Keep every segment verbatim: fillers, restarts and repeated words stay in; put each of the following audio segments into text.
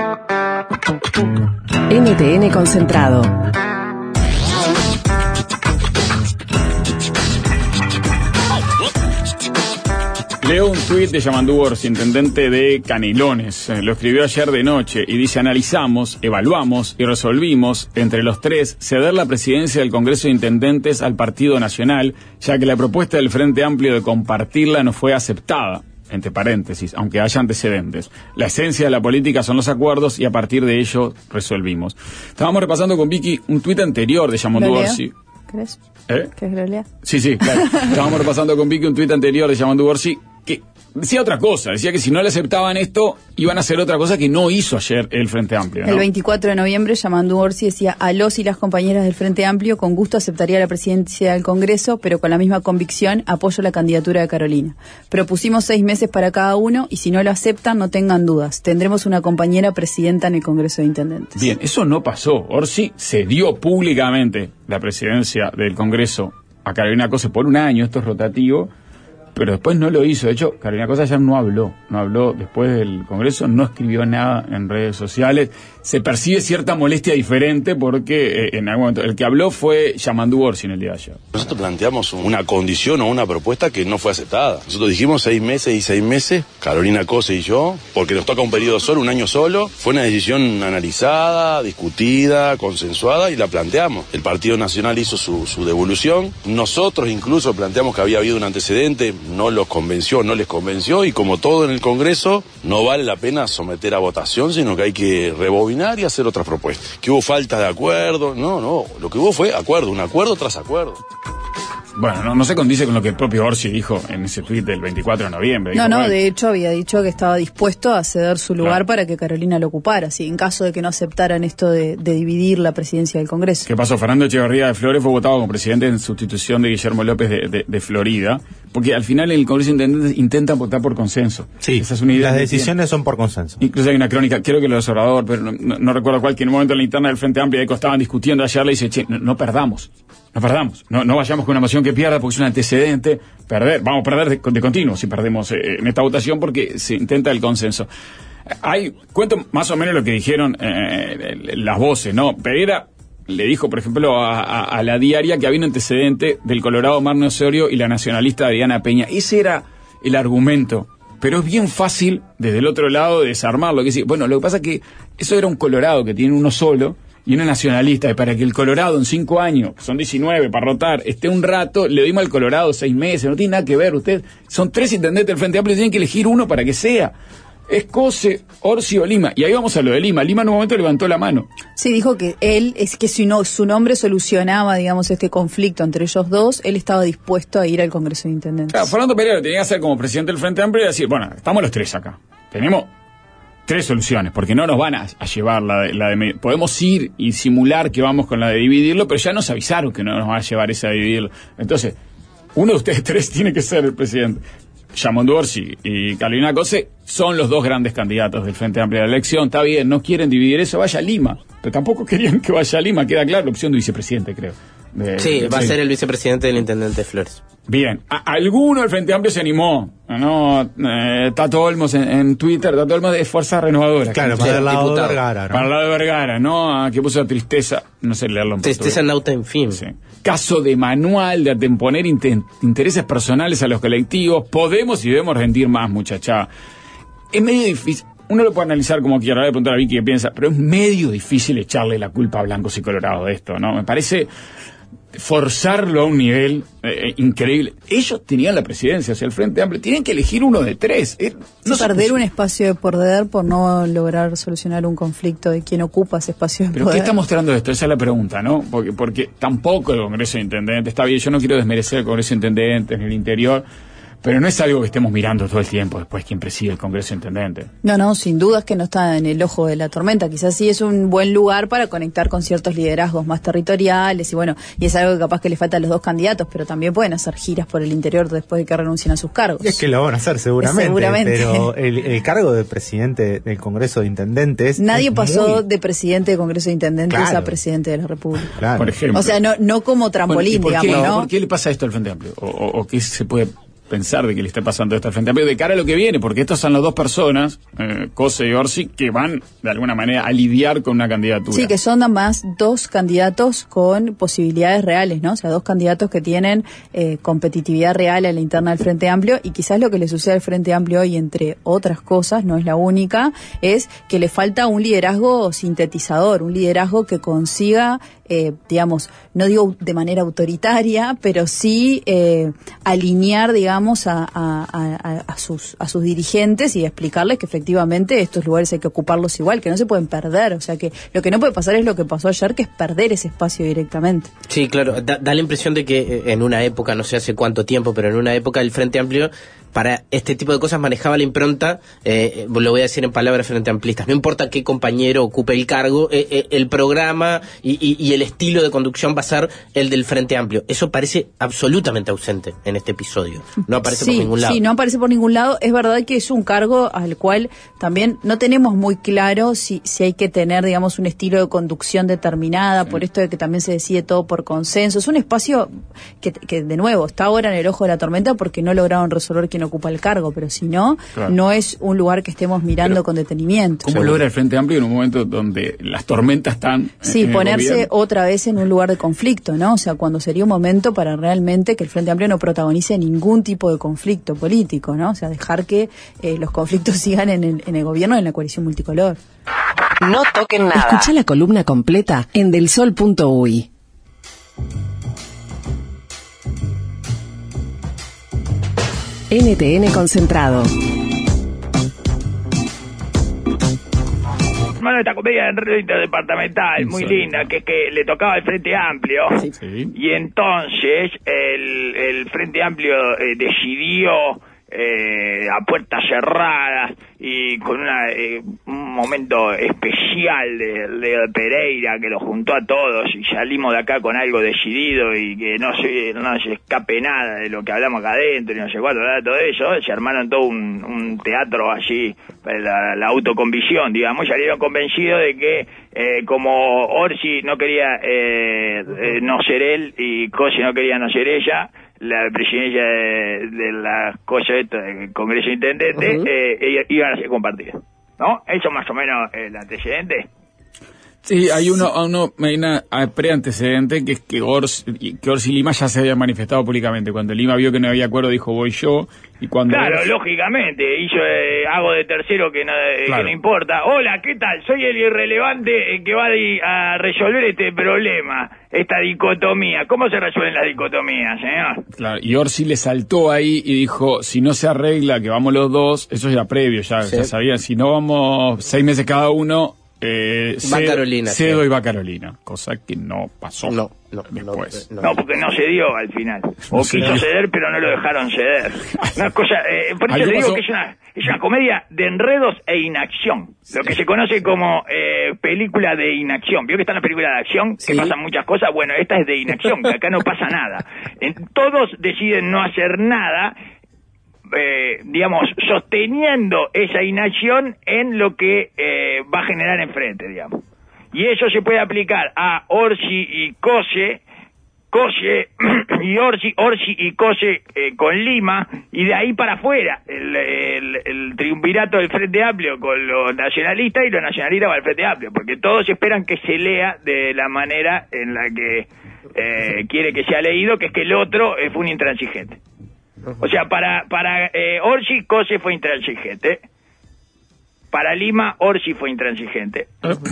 N T N Concentrado. Leo un tuit de Yamandú Orsi, intendente de Canelones. Lo escribió ayer de noche y dice: analizamos, evaluamos y resolvimos, entre los tres, ceder la presidencia del Congreso de Intendentes al Partido Nacional, ya que la propuesta del Frente Amplio de compartirla no fue aceptada. Entre paréntesis, aunque haya antecedentes. La esencia de la política son los acuerdos y a partir de ello resolvimos. Estábamos repasando con Vicky un tuit anterior de Yamandú Orsi. ¿Crees? ¿Eh? ¿Querés que lo lea? Sí, sí, claro. Estábamos repasando con Vicky un tuit anterior de Yamandú Orsi que decía otra cosa, decía que si no le aceptaban esto, iban a hacer otra cosa que no hizo ayer el Frente Amplio, ¿no? El veinticuatro de noviembre, Yamandú Orsi decía: a los y las compañeras del Frente Amplio con gusto aceptaría la presidencia del Congreso, pero con la misma convicción apoyo la candidatura de Carolina. Propusimos seis meses para cada uno y si no lo aceptan, no tengan dudas. Tendremos una compañera presidenta en el Congreso de Intendentes. Bien, eso no pasó. Orsi cedió públicamente la presidencia del Congreso a Carolina Cose por un año, esto es rotativo, pero después no lo hizo. De hecho, Carolina Cose ayer no habló, no habló después del Congreso, no escribió nada en redes sociales. Se percibe cierta molestia diferente porque eh, en algún momento el que habló fue Yamandú Orsi en el día de ayer. Nosotros planteamos una condición o una propuesta que no fue aceptada. Nosotros dijimos seis meses y seis meses, Carolina Cose y yo, porque nos toca un periodo solo, un año solo. Fue una decisión analizada, discutida, consensuada y la planteamos. El Partido Nacional hizo su, su devolución. Nosotros incluso planteamos que había habido un antecedente, no los convenció, no les convenció, y como todo en el Congreso, no vale la pena someter a votación, sino que hay que rebobinar y hacer otras propuestas. Que hubo falta de acuerdo, no, no, lo que hubo fue acuerdo, un acuerdo tras acuerdo. Bueno, no, no se condice con lo que el propio Orsi dijo en ese tuit del veinticuatro de noviembre. No, dijo, no, bueno, de hecho había dicho que estaba dispuesto a ceder su lugar claro, para que Carolina lo ocupara, si en caso de que no aceptaran esto de, de dividir la presidencia del Congreso. ¿Qué pasó? Fernando Echeverría de Flores fue votado como presidente en sustitución de Guillermo López de, de, de Florida, porque al final en el Congreso de Intendentes intentan votar por consenso. Sí, esa es una idea. Las decisiones son por consenso. Incluso hay una crónica, creo que lo de Obrador, pero no, no, no recuerdo cuál, que en un momento en la interna del Frente Amplio de estaban discutiendo ayer, le dice: che, no, no perdamos, no perdamos, no, no vayamos con una moción que pierda porque es un antecedente, perder, vamos a perder de, de continuo si perdemos eh, en esta votación porque se intenta el consenso. Hay, cuento más o menos lo que dijeron eh, las voces, ¿no? Pereira le dijo, por ejemplo, a, a, a La Diaria que había un antecedente del Colorado Marne Osorio y la nacionalista Adriana Peña. Ese era el argumento. Pero es bien fácil, desde el otro lado, desarmarlo. Que decir, bueno, lo que pasa es que eso era un Colorado que tiene uno solo y una nacionalista. Y para que el Colorado en cinco años, que son diecinueve para rotar, esté un rato, le dimos al Colorado seis meses. No tiene nada que ver. Ustedes son tres intendentes del Frente Amplio y tienen que elegir uno para que sea. Es Cose, Orsi o Lima. Y ahí vamos a lo de Lima. Lima en un momento levantó la mano. Sí, dijo que él, es que si no, su nombre solucionaba, digamos, este conflicto entre ellos dos, él estaba dispuesto a ir al Congreso de Intendentes. Claro, Fernando Pereira tenía que ser como presidente del Frente Amplio y decir, bueno, estamos los tres acá. Tenemos tres soluciones, porque no nos van a, a llevar la de, la de... Podemos ir y simular que vamos con la de dividirlo, pero ya nos avisaron que no nos van a llevar esa de dividirlo. Entonces, uno de ustedes tres tiene que ser el presidente. Yamandú Orsi y Carolina Cose son los dos grandes candidatos del Frente Amplio de la elección. Está bien, no quieren dividir eso, vaya a Lima. Pero tampoco querían que vaya a Lima, queda claro, la opción de vicepresidente, creo. De, sí, de, va de, a ser el vicepresidente del Intendente Flores. Bien, a, alguno del Frente Amplio se animó, ¿no? Eh, Tato Olmos en, en Twitter, Tato Olmos de Fuerza Renovadora. Claro, para el lado de Vergara, ¿no? Para el lado de Vergara, ¿no? A que puso tristeza, no sé leerlo en Tristeza nauta en fin. Sí. Caso de manual de anteponer inter- intereses personales a los colectivos. Podemos y debemos rendir más, muchacha. Es medio difícil. Uno lo puede analizar como quiera, le voy a preguntar a Vicky qué piensa, pero es medio difícil echarle la culpa a blancos y colorados de esto, ¿no? Me parece forzarlo a un nivel eh, increíble. Ellos tenían la presidencia, o sea, el Frente Amplio, tienen que elegir uno de tres. Eh, no sí, perder un espacio de poder por no lograr solucionar un conflicto de quien ocupa ese espacio de ¿Pero poder. qué está mostrando esto? Esa es la pregunta, ¿no? Porque, porque tampoco el Congreso de Intendentes, está bien, yo no quiero desmerecer el Congreso de Intendentes en el interior, pero no es algo que estemos mirando todo el tiempo después quién preside el Congreso de Intendentes. No, no, sin duda es que no está en el ojo de la tormenta. Quizás sí es un buen lugar para conectar con ciertos liderazgos más territoriales y bueno, y es algo que capaz que le falta a los dos candidatos, pero también pueden hacer giras por el interior después de que renuncien a sus cargos. Y es que lo van a hacer seguramente, seguramente. Pero el, el cargo de presidente del Congreso de Intendentes... Nadie pasó muy... de presidente de Congreso de Intendentes claro. a presidente de la República. Claro. Por ejemplo. O sea, no, no como trampolín, bueno, ¿y por digamos, qué, ¿no? ¿Por qué le pasa esto al Frente Amplio? ¿O, o, o qué se puede pensar de que le esté pasando esto al Frente Amplio de cara a lo que viene, porque estas son las dos personas, eh, Cose y Orsi, que van de alguna manera a lidiar con una candidatura. Sí, que son además dos candidatos con posibilidades reales, ¿no? O sea, dos candidatos que tienen eh, competitividad real a la interna del Frente Amplio, y quizás lo que le sucede al Frente Amplio hoy, entre otras cosas, no es la única, es que le falta un liderazgo sintetizador, un liderazgo que consiga, eh, digamos, no digo de manera autoritaria, pero sí eh, alinear, digamos, a, a, a, a, sus, a sus dirigentes y explicarles que efectivamente estos lugares hay que ocuparlos igual, que no se pueden perder. O sea, que lo que no puede pasar es lo que pasó ayer, que es perder ese espacio directamente. Sí, claro, da, da la impresión de que en una época, no sé hace cuánto tiempo, pero en una época el Frente Amplio para este tipo de cosas manejaba la impronta, eh, lo voy a decir en palabras frente amplistas, no importa qué compañero ocupe el cargo, eh, eh, el programa y, y, y el estilo de conducción va a ser el del Frente Amplio. Eso parece absolutamente ausente en este episodio, no aparece sí, por ningún lado. Sí, no aparece por ningún lado. Es verdad que es un cargo al cual también no tenemos muy claro si, si hay que tener, digamos, un estilo de conducción determinada, por esto de que también se decide todo por consenso. Es un espacio que, que de nuevo, está ahora en el ojo de la tormenta porque no lograron resolver quién ocupa el cargo, pero si no, claro, no es un lugar que estemos mirando pero con detenimiento. ¿Cómo logra el Frente Amplio en un momento donde las tormentas están Sí, en ponerse otra vez en un lugar de conflicto, ¿no? O sea, cuando sería un momento para realmente que el Frente Amplio no protagonice ningún tipo de conflicto político, ¿no? O sea, dejar que eh, los conflictos sigan en el, en el gobierno, en la coalición multicolor. No toquen nada. Escucha la columna completa en delsol punto uy. N T N Concentrado. Hermano, esta comedia de enredo interdepartamental, muy linda, que que le tocaba al Frente Amplio, sí. Y entonces el, el Frente Amplio eh, decidió eh, a puertas cerradas y con una, eh, un momento especial de, de Pereira que lo juntó a todos y salimos de acá con algo decidido y que no se, no se escape nada de lo que hablamos acá adentro y no sé cuánto, todo eso, se armaron todo un, un teatro así, la, la autoconvicción, digamos, salieron convencidos de que eh, como Orsi no quería eh, eh, no ser él y Cose no quería no ser ella, la presidencia de, de las cosas esto del Congreso de Intendentes, uh-huh. eh, iban a ser compartidos, ¿no? Eso más o menos el antecedente. Sí, hay uno, uno hay una preantecedente que es que Orsi, que Orsi Lima ya se había manifestado públicamente. Cuando Lima vio que no había acuerdo dijo voy yo, y cuando claro, Orsi... lógicamente, hizo eh, hago de tercero que no, eh, claro. que no importa. Hola, ¿qué tal? Soy el irrelevante eh, que va a resolver este problema, esta dicotomía. ¿Cómo se resuelven las dicotomías, señor? Claro, y Orsi le saltó ahí y dijo, si no se arregla, que vamos los dos, eso ya previo, ya, sí. ya sabían, si no vamos seis meses cada uno, Eh, va cedo, Carolina. Cedo sí. y va Carolina, cosa que no pasó. No, no, después. No, no, no, porque no se dio al final. O no quiso ceder, pero no lo dejaron ceder. Una cosa, eh, por eso le digo pasó? que es una, es una comedia de enredos e inacción. Sí. Lo que se conoce como eh, película de inacción. ¿Vio que están las películas de acción? Sí. Que pasan muchas cosas. Bueno, esta es de inacción, que acá no pasa nada. En, todos deciden no hacer nada. Eh, digamos, sosteniendo esa inacción en lo que eh, va a generar enfrente, digamos. Y eso se puede aplicar a Orsi y Cose, Cose y Orsi, Orsi y Cose eh, con Lima, y de ahí para afuera, el, el, el triunvirato del Frente Amplio con los nacionalistas y los nacionalistas con el Frente Amplio, porque todos esperan que se lea de la manera en la que eh, quiere que sea leído, que es que el otro eh, fue un intransigente. O sea, para para eh, Orsi, Cose fue intransigente. Para Lima, Orsi fue intransigente.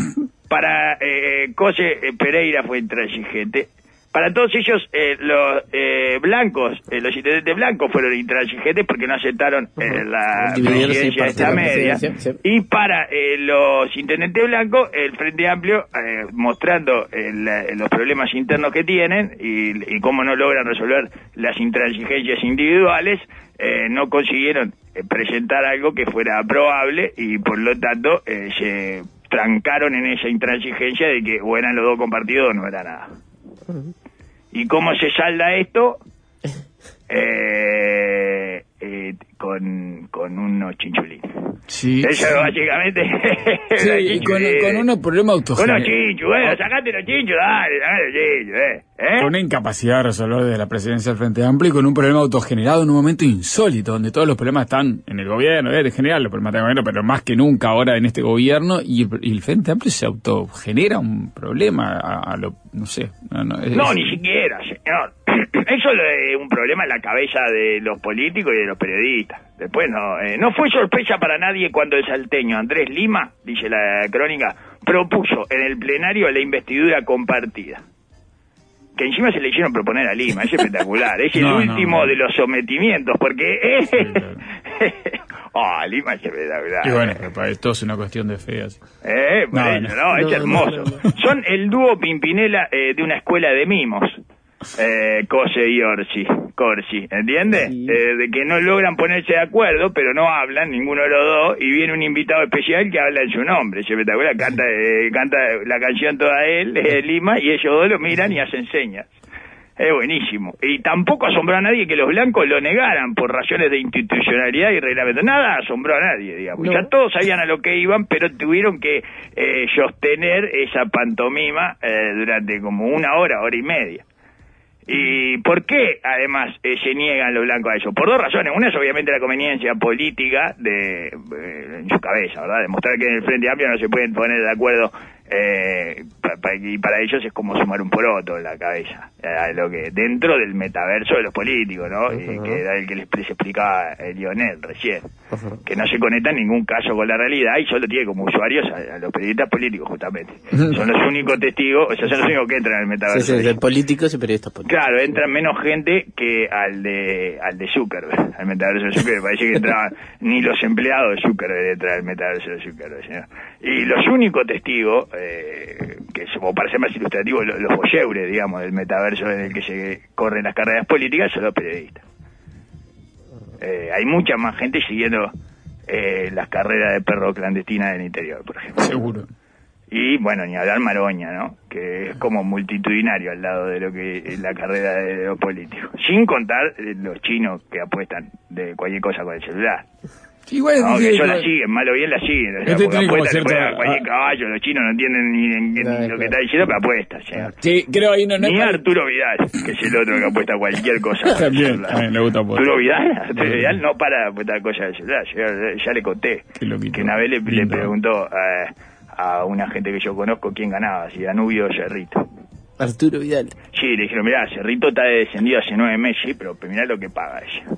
Para eh, Cose, eh, Pereira fue intransigente. Para todos ellos, eh, los eh, blancos, eh, los intendentes blancos fueron intransigentes porque no aceptaron eh, la presidencia de esta media. Sí, sí. Y para eh, los intendentes blancos, el Frente Amplio, eh, mostrando el, los problemas internos que tienen y, y cómo no logran resolver las intransigencias individuales, eh, no consiguieron eh, presentar algo que fuera aprobable y por lo tanto eh, se trancaron en esa intransigencia de que o eran los dos compartidos o no era nada. ¿Y cómo se salda esto? Eh, eh, con, con unos chinchulines. Sí. Eso sí. básicamente. Sí, y con, con unos problemas autogenerados. Con unos chinchos, bueno, sacate los chinchos, dale, dale los chinchos, eh. ¿Eh? Con una incapacidad de resolver de la presidencia del Frente Amplio y con un problema autogenerado en un momento insólito, donde todos los problemas están en el gobierno, eh, en general los problemas del gobierno, pero más que nunca ahora en este gobierno, y el, y el Frente Amplio se autogenera un problema a, a lo, no sé. No, no, es, no es, ni siquiera, señor. Eso es un problema en la cabeza de los políticos y de los periodistas. Después no, eh, no fue sorpresa para nadie cuando el salteño Andrés Lima, dice la crónica, propuso en el plenario la investidura compartida. Que encima se le hicieron proponer a Lima, es espectacular, es el no, último no, no. de los sometimientos, porque... Eh, sí, claro. oh, Lima es espectacular. Y bueno, papá, esto es una cuestión de fe. Así. Eh, no, bueno, no, no, es no, hermoso. no, no, no. Son el dúo Pimpinela eh, de una escuela de mimos. Eh, Cose y Orsi, Corsi, ¿entiende? Sí. Eh, de que no logran ponerse de acuerdo, pero no hablan, ninguno de los dos, y viene un invitado especial que habla en su nombre, es espectacular, canta, eh, canta la canción toda él, eh, Lima, y ellos dos lo miran y hacen señas. Es buenísimo. Y tampoco asombró a nadie que los blancos lo negaran por razones de institucionalidad y reglamento. Nada asombró a nadie, digamos. No. Ya todos sabían a lo que iban, pero tuvieron que eh, sostener esa pantomima eh, durante como una hora, hora y media. ¿Y por qué, además, eh, se niegan los blancos a eso? Por dos razones. Una es obviamente la conveniencia política de eh, en su cabeza, ¿verdad? Demostrar que en el Frente Amplio no se pueden poner de acuerdo eh, pa, pa, y para ellos es como sumar un poroto en la cabeza. Eh, lo que dentro del metaverso de los políticos, ¿no? Uh-huh. Y que era el que les, les explicaba eh, Lionel recién. Uh-huh. Que no se conecta en ningún caso con la realidad y solo tiene como usuarios a, a los periodistas políticos, justamente. Uh-huh. Son los únicos testigos, o sea, son los únicos que entran en el metaverso. Sí, sí, de políticos y periodistas políticos. Claro, entran menos gente que al de al de Zuckerberg, al metaverso de Zuckerberg. Parece que entraban ni los empleados de Zuckerberg entran al metaverso de Zuckerberg, ¿sí? Y los únicos testigos, eh, que como para ser más ilustrativos, los, los boyeures, digamos, del metaverso en el que se corren las carreras políticas, son los periodistas. Eh, hay mucha más gente siguiendo eh, las carreras de perro clandestinas del interior, por ejemplo. Seguro. Y bueno, ni hablar Maroña, ¿no? Que es como multitudinario al lado de lo que es la carrera de los políticos. Sin contar eh, los chinos que apuestan de cualquier cosa con el celular. Igual no, es que que ellos la siguen, malo bien la siguen. O sea, este porque apuestan cierto, a cualquier caballo, los chinos no entienden ni, ni, ni no, lo claro. que está diciendo, pero apuestan. ¿Sí? Sí, creo ahí no, no Ni no, Arturo Vidal, que es el otro que apuesta a cualquier cosa. También, también le gusta apostar. Arturo Vidal, Arturo Vidal no para de apostar cosas del celular. Ya, ya le conté que una vez le, le preguntó a, a una gente que yo conozco quién ganaba, si Danubio o Cerrito. Arturo Vidal. Sí, le dijeron, mirá, Cerrito está descendido hace nueve meses, sí, pero mirá lo que paga ella.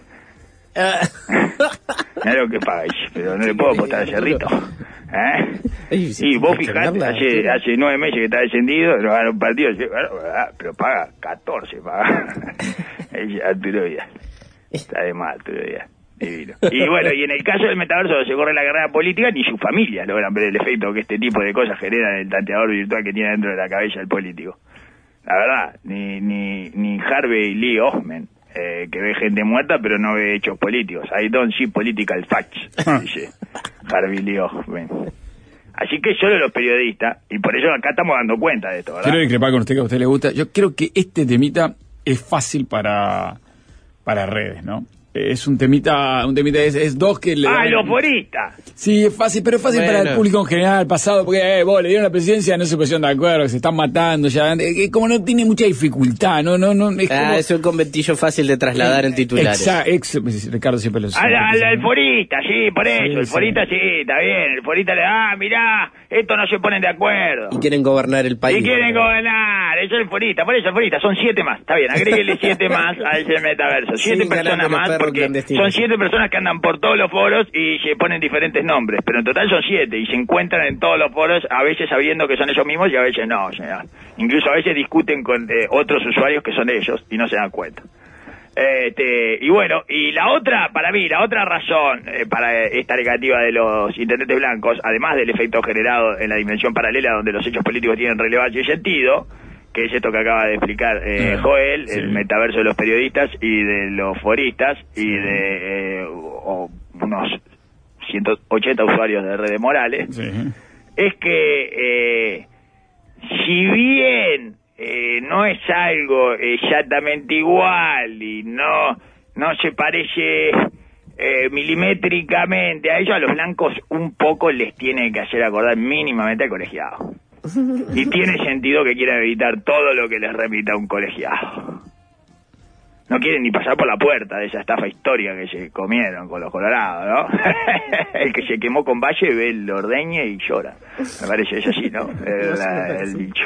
Mirá lo que paga ella, pero no le puedo apostar a Cerrito. ¿Eh? Y vos fijate, hace, hace nueve meses que está descendido, no gana un partido, sí, bueno, pero paga catorce, paga. Ella, Arturo Vidal. Está de mal, Arturo Vidal. Divino. Y bueno, y en el caso del metaverso donde se corre la carrera política, ni sus familias logran ver el efecto que este tipo de cosas generan en el tanteador virtual que tiene dentro de la cabeza el político. La verdad, ni ni ni Harvey Lee Osment, eh, que ve gente muerta pero no ve hechos políticos. I don't see political facts, dice Harvey Lee Osment. Así que solo los periodistas, y por eso acá estamos dando cuenta de esto, ¿verdad? Quiero discrepar con usted, que a usted le gusta. Yo creo que este temita es fácil para, para redes, ¿no? Es un temita, un temita es, es dos que le ¡Ah, dan... los foristas! Sí, es fácil, pero es fácil Bueno. para el público en general, pasado, porque eh, vos le dieron la presidencia, no se pusieron de acuerdo, que se están matando ya, eh, como no tiene mucha dificultad, no, no, no, es Ah, como... es un conventillo fácil de trasladar en titulares. Exacto, ex, Ricardo siempre lo Al, al, al forista, sí, por eso, Sí, el sí. forista sí, está bien, el forista le da, ah, mirá, estos no se ponen de acuerdo. Y quieren gobernar el país. Y quieren gobernar, eso es el forista, por eso el forista, son siete más, está bien, agréguele siete más a ese metaverso, siete Sí, personas ganando los más, perros porque clandestinos. son siete personas que andan por todos los foros y se ponen diferentes nombres, pero en total son siete y se encuentran en todos los foros, a veces sabiendo que son ellos mismos y a veces no, o sea, incluso a veces discuten con eh, otros usuarios que son ellos y no se dan cuenta. Este, y bueno, y la otra, para mí, la otra razón eh, para esta negativa de los intendentes blancos, además del efecto generado en la dimensión paralela donde los hechos políticos tienen relevancia y sentido, que es esto que acaba de explicar eh, Ah, Joel, sí. el metaverso de los periodistas y de los foristas y de eh, o, unos ciento ochenta usuarios de redes morales, Sí. es que eh, si bien eh, no es algo exactamente igual y no no se parece eh, milimétricamente a ellos, a los blancos un poco les tiene que hacer acordar mínimamente al colegiado. Y tiene sentido que quieran evitar todo lo que les repita un colegiado. No quieren ni pasar por la puerta de esa estafa histórica que se comieron con los colorados, ¿no? El que se quemó con Valle ve el ordeñe y llora. Me parece, es así, ¿no? El, la, el dicho.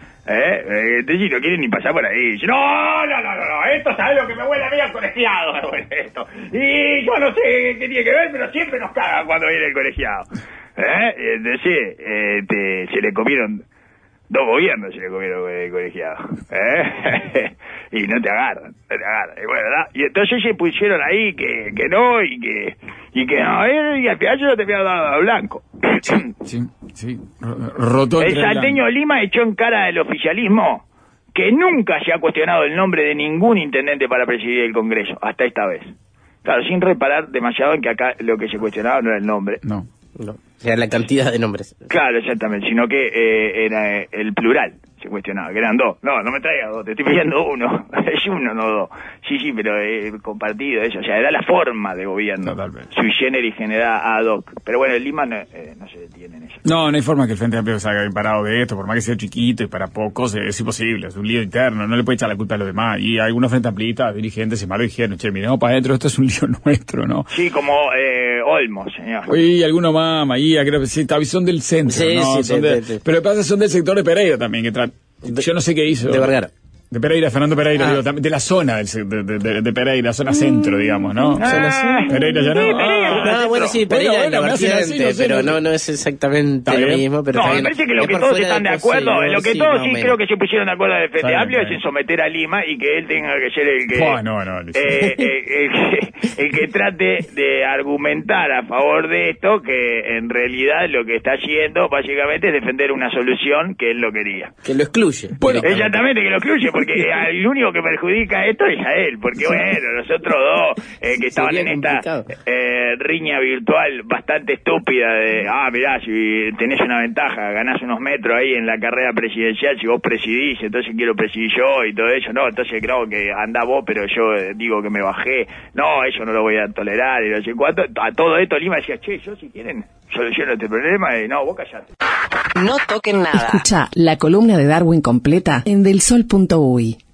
¿Eh? Entonces no quieren ni pasar por ahí. No, no, no, no, no. Esto sabe lo que me huele a mí al colegiado. Me huele esto. Y yo no sé qué tiene que ver, pero siempre nos cagan cuando viene el colegiado. ¿Eh? Entonces, eh, te, se le comieron... Dos gobiernos se le comieron el colegiado. ¿Eh? Y no te agarran, no te agarran. Y, bueno, ¿verdad? Y entonces se pusieron ahí que, que no y que y que no. Y al final yo no te había dado a blanco. Sí, sí. Roto el salteño Lima echó en cara del oficialismo que nunca se ha cuestionado el nombre de ningún intendente para presidir el Congreso, hasta esta vez. Claro, sin reparar demasiado en que acá lo que se cuestionaba no era el nombre. No. No, o sea, la cantidad de nombres. Claro, exactamente, sino que eh, era eh, el plural, se cuestionaba, que eran dos. No, no me traigas dos, te estoy pidiendo uno. Es uno, no dos. Sí, sí, pero eh, compartido eso, o sea, era la forma de gobierno. Totalmente. Sui generis generada ad hoc. Pero bueno, el Lima no, eh, no se detiene en eso. No, no hay forma que el Frente Amplio salga bien parado de esto, por más que sea chiquito y para pocos, es imposible, es un lío interno, no le puede echar la culpa a los demás. Y algunos Frente Amplistas, dirigentes, se malo dijeron, che, miremos para adentro, esto es un lío nuestro, ¿no? Sí, como eh, Olmos, señor. Uy, alguno más, Maía, creo que sí, son del centro, sí, ¿no? Sí, son te, de, te, te. Pero lo que pasa es que son del sector de Pereira también, que tra... yo no sé qué hizo. De Vergara. De Pereira, Fernando Pereira, Ah. digo, de la zona del, de, de, de Pereira, zona centro, digamos, ¿no? Ah, zona centro. Pereira ya no. Sí, Pereira, Ah, No, bueno, sí, Pereira bueno, es la bueno, me hacen vertiente, así, no sé, pero no- no, no es exactamente Está lo bien. mismo. Pero No, está me bien. parece que lo Es que por todos fuera están de del acuerdo, poseo, en lo que sí, todos más o sí menos. creo que se pusieron de acuerdo del Frente Está bien, Amplio está es en bien. someter a Lima y que él tenga que ser el que... Buah, no, no, Luis. eh, eh, el, que el que trate de argumentar a favor de esto, que en realidad lo que está haciendo básicamente es defender una solución que él no quería. Que lo excluye. Bueno, directamente. Exactamente, que lo excluye, porque el único que perjudica esto es a él, porque bueno, los otros dos eh, que estaban Sería en esta complicado. eh, riña virtual bastante estúpida de, ah, mirá, si tenés una ventaja, ganás unos metros ahí en la carrera presidencial, si vos presidís, entonces quiero presidir yo y todo eso, no, entonces creo que andá vos, pero yo eh, digo que me bajé, no, eso no lo voy a tolerar, y no sé cuánto. A todo esto Lima decía, che, yo si quieren soluciono este problema, y no, vos callate. No toquen nada. Escucha la columna de Darwin completa en del sol punto uy.